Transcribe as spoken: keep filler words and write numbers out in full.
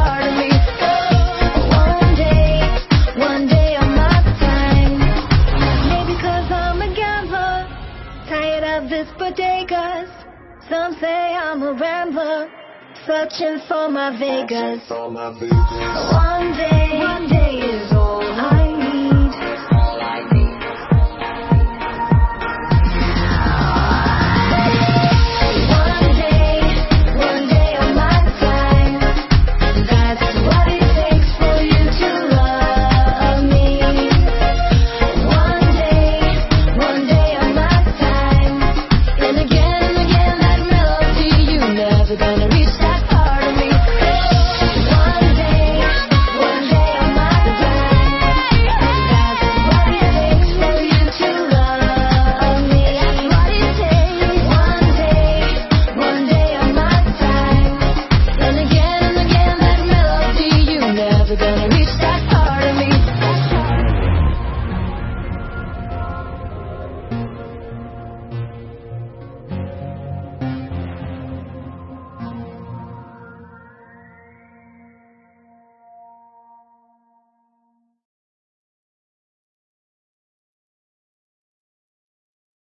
part of me. One day, one day I might find. Maybe 'cause I'm a gambler, tired of this bodegas. Some say I'm a rambler, searching for my Vegas. One day, one day is